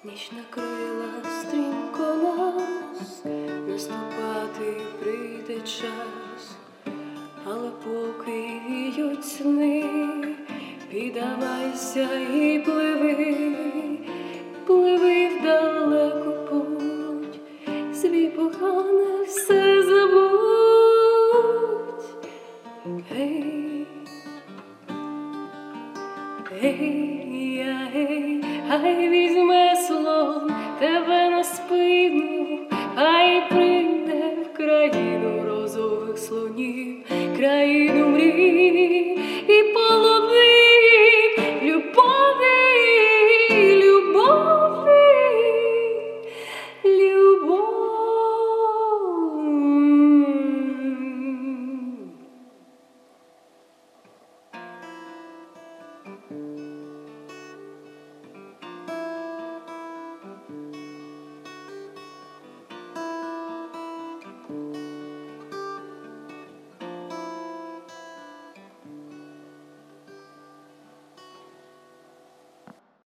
Ніч накрила стрімко нас, наступати прийде час, але поки віють сни, піддавайся і пливи, пливи в далеку путь, свій погане все забудь. Гей, гей, гей, хай візьме слон тебе на спину, хай прийде в країну розових слонів.